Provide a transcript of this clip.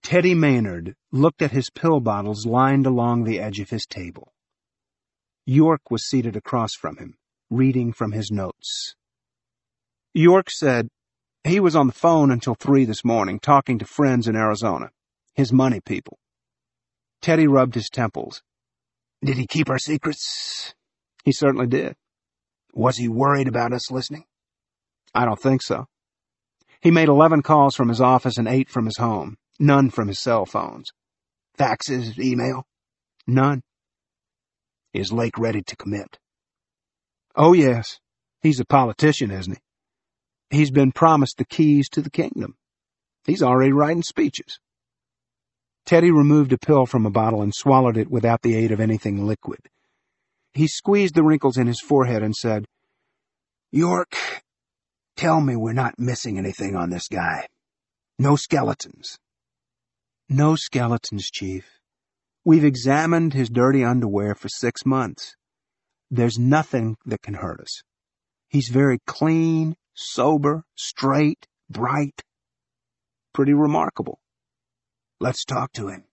Teddy Maynard looked at his pill bottles lined along the edge of his table. York was seated across from him, reading from his notes. York said he was on the phone until 3 this morning, talking to friends in Arizona, his money people. Teddy rubbed his temples. Did he keep our secrets? He certainly did. Was he worried about us listening? I don't think so. He made 11 calls from his office and 8 from his home, none from his cell phones. Faxes, email? None. Is Lake ready to commit? Oh, yes. He's a politician, isn't he? He's been promised the keys to the kingdom. He's already writing speeches. Teddy removed a pill from a bottle and swallowed it without the aid of anything liquid. He squeezed the wrinkles in his forehead and said, York, tell me we're not missing anything on this guy. No skeletons. No skeletons, Chief. We've examined his dirty underwear for 6 months. There's nothing that can hurt us. He's very clean, sober, straight, bright. Pretty remarkable. Let's talk to him.